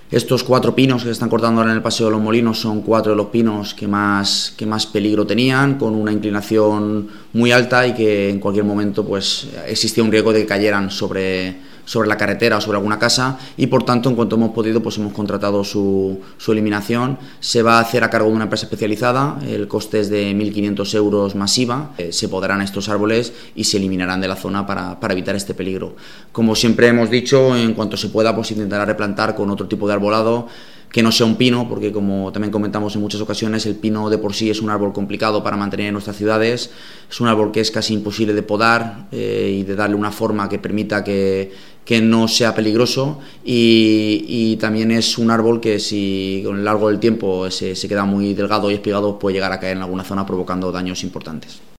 Estos 4 pinos que se están cortando ahora en el Paseo de los Molinos son 4 de los pinos que más peligro tenían, con una inclinación muy alta y que en cualquier momento pues existía un riesgo de que cayeran sobre la carretera o sobre alguna casa, y por tanto en cuanto hemos podido pues hemos contratado su eliminación. Se va a hacer a cargo de una empresa especializada, el coste es de 1.500 euros más IVA. Se podarán estos árboles y se eliminarán de la zona para evitar este peligro. Como siempre hemos dicho, en cuanto se pueda pues intentará replantar con otro tipo de arbolado que no sea un pino, porque como también comentamos en muchas ocasiones, el pino de por sí es un árbol complicado para mantener en nuestras ciudades, es un árbol que es casi imposible de podar y de darle una forma que permita que no sea peligroso, y también es un árbol que si con el largo del tiempo se queda muy delgado y espigado puede llegar a caer en alguna zona provocando daños importantes.